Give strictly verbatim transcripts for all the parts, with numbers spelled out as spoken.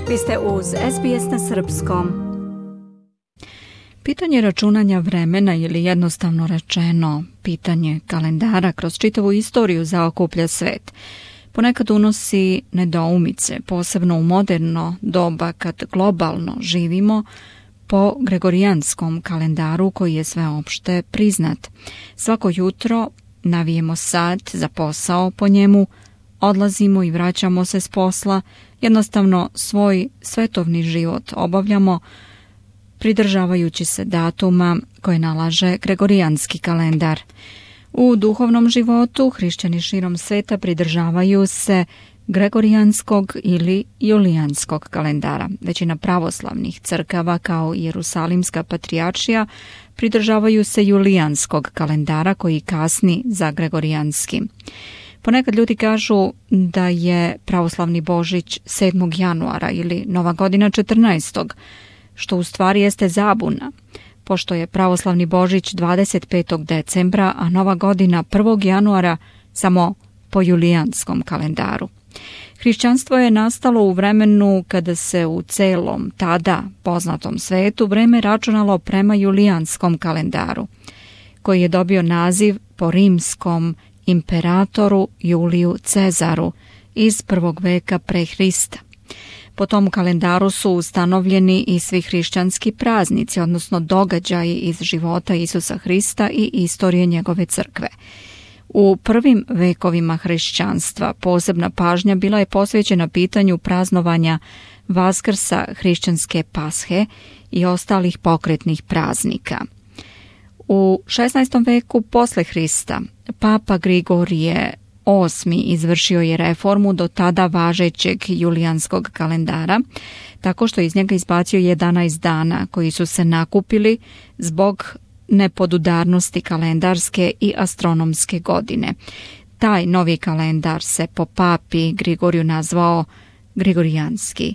Vi ste uz S B S na srpskom. Pitanje računanja vremena ili jednostavno rečeno pitanje kalendara kroz čitavu istoriju zaokuplja svet. Ponekad unosi nedoumice, posebno u moderno doba kad globalno živimo po gregorijanskom kalendaru koji je sveopšte priznat. Svako jutro navijemo sat za posao po njemu, odlazimo i vraćamo se s posla, jednostavno svoj svetovni život obavljamo pridržavajući se datuma koje nalaže gregorijanski kalendar. U duhovnom životu hrišćani širom sveta pridržavaju se gregorijanskog ili julijanskog kalendara. Većina pravoslavnih crkava kao i Jerusalimska patrijaršija pridržavaju se julijanskog kalendara koji kasni za gregorijanski. Ponekad ljudi kažu da je pravoslavni Božić sedmog januara ili Nova godina četrnaestog što u stvari jeste zabuna, pošto je pravoslavni Božić dvadeset petog decembra, a Nova godina prvog januara samo po julijanskom kalendaru. Hrišćanstvo je nastalo u vremenu kada se u celom tada poznatom svetu vreme računalo prema julijanskom kalendaru, koji je dobio naziv po rimskom imperatoru Juliju Cezaru iz prvog veka pre Hrista. Po tom kalendaru su ustanovljeni i svi hrišćanski praznici, odnosno događaji iz života Isusa Hrista i istorije njegove crkve. U prvim vekovima hrišćanstva posebna pažnja bila je posvećena pitanju praznovanja Vaskrsa, hrišćanske Pashe i ostalih pokretnih praznika. U šesnaestom veku posle Hrista Papa Grigorije osmi izvršio je reformu do tada važećeg julijanskog kalendara, tako što iz njega izbacio jedanaest dana koji su se nakupili zbog nepodudarnosti kalendarske i astronomske godine. Taj novi kalendar se po papi Grigoriju nazvao Grigorijanski,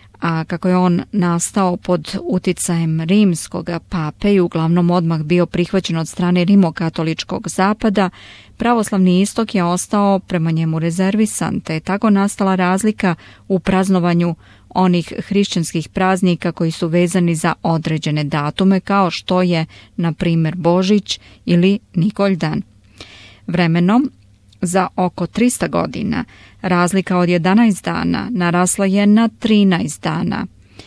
a kako je on nastao pod uticajem rimskog pape i uglavnom odmah bio prihvaćen od strane rimokatoličkog zapada, pravoslavni istok je ostao prema njemu rezervisan, te je tako nastala razlika u praznovanju onih hrišćanskih praznika koji su vezani za određene datume, kao što je, na primjer, Božić ili Nikoljdan. Vremenom, za oko trista godina, razlika od jedanaest dana narasla je na trinaest dana,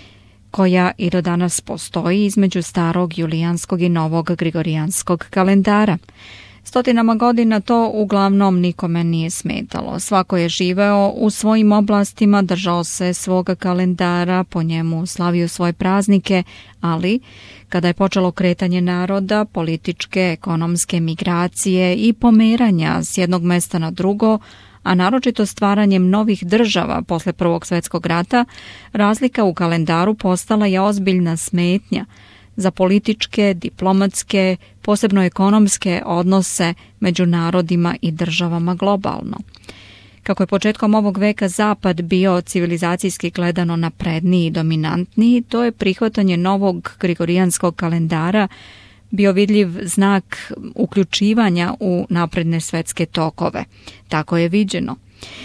koja i do danas postoji između starog julijanskog i novog gregorijanskog kalendara. Stotinama godina to uglavnom nikome nije smetalo. Svako je živeo u svojim oblastima, držao se svoga kalendara, po njemu slavio svoje praznike, ali kada je počelo kretanje naroda, političke, ekonomske migracije i pomeranja s jednog mesta na drugo, a naročito stvaranjem novih država posle Prvog svjetskog rata, razlika u kalendaru postala je ozbiljna smetnja za političke, diplomatske, posebno ekonomske odnose među narodima i državama globalno. Kako je početkom ovog veka Zapad bio civilizacijski gledano napredniji i dominantniji, to je prihvatanje novog gregorijanskog kalendara bio vidljiv znak uključivanja u napredne svetske tokove. Tako je viđeno.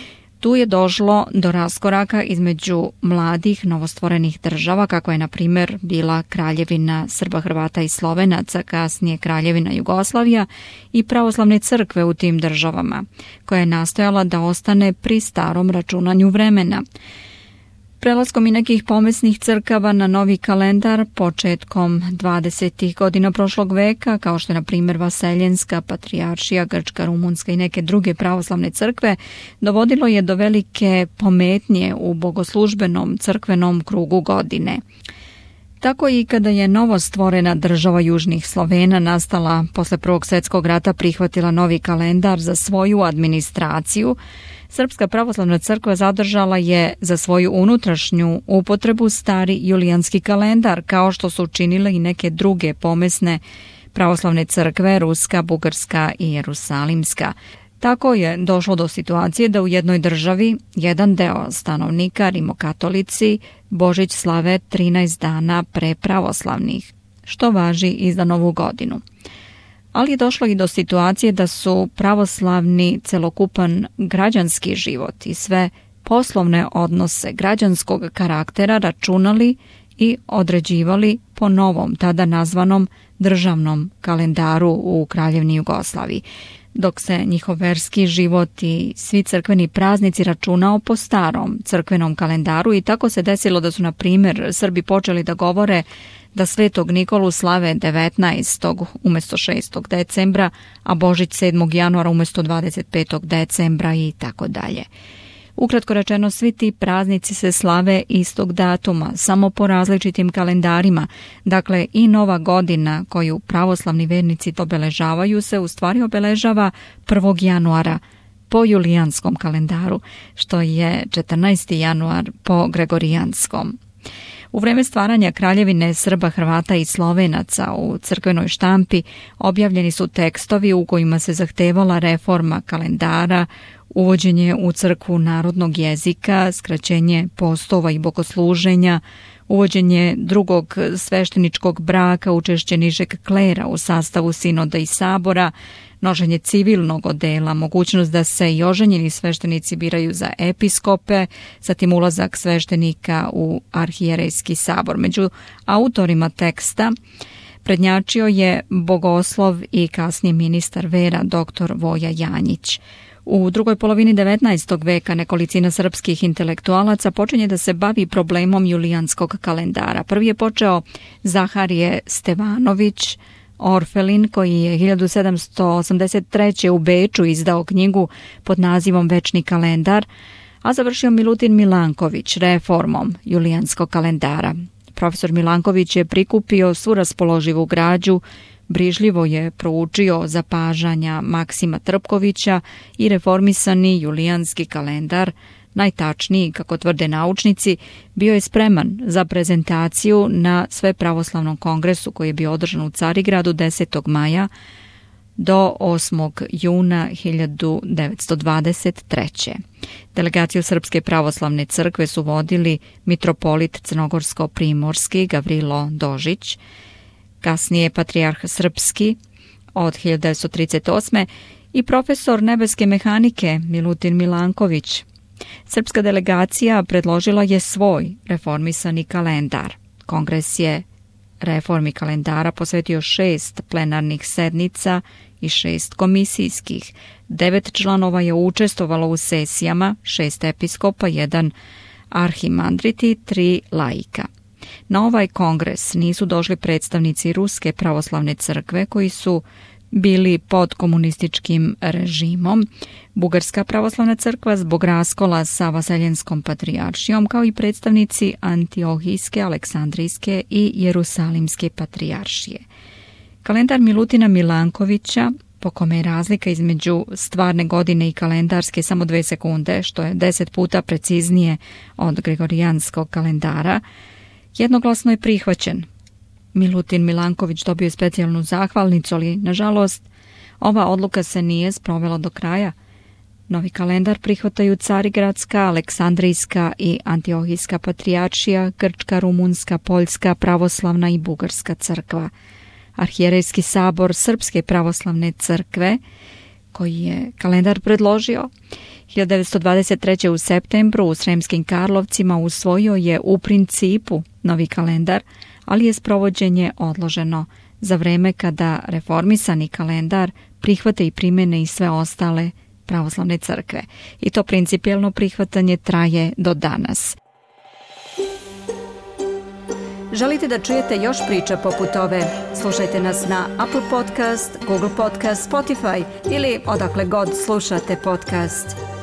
Tu je došlo do raskoraka između mladih novostvorenih država, kako je na primjer bila Kraljevina Srba, Hrvata i Slovenaca, kasnije Kraljevina Jugoslavija, i pravoslavne crkve u tim državama, koja je nastojala da ostane pri starom računanju vremena. Prelaskom i nekih pomesnih crkava na novi kalendar početkom dvadesetih godina prošlog veka, kao što je na primjer Vaseljenska patrijaršija, Grčka, Rumunska i neke druge pravoslavne crkve, dovodilo je do velike pometnje u bogoslužbenom crkvenom krugu godine. Tako i kada je novostvorena država Južnih Slovena nastala posle Prvog svjetskog rata prihvatila novi kalendar za svoju administraciju, Srpska pravoslavna crkva zadržala je za svoju unutrašnju upotrebu stari julijanski kalendar, kao što su učinile i neke druge pomesne pravoslavne crkve, Ruska, Bugarska i Jerusalimska. Tako je došlo do situacije da u jednoj državi jedan deo stanovnika, rimokatolici, Božić slave trinaest dana pre pravoslavnih, što važi i za Novu godinu. Ali je došlo i do situacije da su pravoslavni celokupan građanski život i sve poslovne odnose građanskog karaktera računali i određivali po novom, tada nazvanom državnom kalendaru u Kraljevini Jugoslaviji, dok se njihov verski život i svi crkveni praznici računao po starom crkvenom kalendaru. I tako se desilo da su, na primjer, Srbi počeli da govore da Svetog Nikolu slave devetnaestog umjesto šestog decembra, a Božić sedmog januara umjesto dvadeset petog decembra i tako dalje. Ukratko rečeno, svi ti praznici se slave istog datuma, samo po različitim kalendarima. Dakle, i Nova godina koju pravoslavni vernici obeležavaju se u stvari obeležava prvog januara po julijanskom kalendaru, što je četrnaesti januar po gregorijanskom. U vreme stvaranja Kraljevine Srba, Hrvata i Slovenaca u crkvenoj štampi objavljeni su tekstovi u kojima se zahtevala reforma kalendara, uvođenje u crkvu narodnog jezika, skraćenje postova i bogosluženja, uvođenje drugog svešteničkog braka, učešće nižeg klera u sastavu sinoda i sabora, nošenje civilnog odela, mogućnost da se i oženjeni sveštenici biraju za episkope, zatim ulazak sveštenika u arhijerejski sabor. Među autorima teksta prednjačio je bogoslov i kasnije ministar vera doktor Voja Janjić. U drugoj polovini devetnaestog veka nekolicina srpskih intelektualaca počinje da se bavi problemom julijanskog kalendara. Prvi je počeo Zaharije Stevanović Orfelin, koji je hiljadu sedamsto osamdeset treće. u Beču izdao knjigu pod nazivom Večni kalendar, a završio Milutin Milanković reformom julijanskog kalendara. Profesor Milanković je prikupio svu raspoloživu građu, brižljivo je proučio zapažanja Maksima Trpkovića i reformisani julijanski kalendar, najtačniji, kako tvrde naučnici, bio je spreman za prezentaciju na Svepravoslavnom kongresu koji je bio održan u Carigradu desetog maja do osmog juna hiljadu devetsto dvadeset treće. Delegaciju Srpske pravoslavne crkve su vodili mitropolit crnogorsko-primorski Gavrilo Dožić, kasnije patrijarh srpski od hiljadu devetsto trideset osme. i profesor nebeske mehanike Milutin Milanković. Srpska delegacija predložila je svoj reformisani kalendar. Kongres je reformi kalendara posvetio šest plenarnih sednica i šest komisijskih. Devet članova je učestvovalo u sesijama, šest episkopa, jedan arhimandrit i tri laika. Na ovaj kongres nisu došli predstavnici Ruske pravoslavne crkve koji su bili pod komunističkim režimom, Bugarska pravoslavna crkva zbog raskola sa Vaseljenskom patrijaršijom, kao i predstavnici Antiohijske, Aleksandrijske i Jerusalimske patrijaršije. Kalendar Milutina Milankovića, po kome je razlika između stvarne godine i kalendarske samo dve sekunde, što je deset puta preciznije od gregorijanskog kalendara, jednoglasno je prihvaćen. Milutin Milanković dobio je specijalnu zahvalnicu, ali nažalost ova odluka se nije sprovela do kraja. Novi kalendar prihvataju Carigradska, Aleksandrijska i Antiohijska patrijaršija, Grčka, Rumunska, Poljska, pravoslavna i Bugarska crkva. Arhijerejski sabor Srpske pravoslavne crkve, koji je kalendar predložio, hiljadu devetsto dvadeset treće. u septembru u Sremskim Karlovcima usvojio je u principu novi kalendar, ali je sprovođenje odloženo za vreme kada reformisani kalendar prihvate i primene i sve ostale pravoslavne crkve. I to principijelno prihvatanje traje do danas. Želite da čujete još priča poput ove? Slušajte nas na Apple Podcast, Google Podcast, Spotify ili odakle god slušate podcast.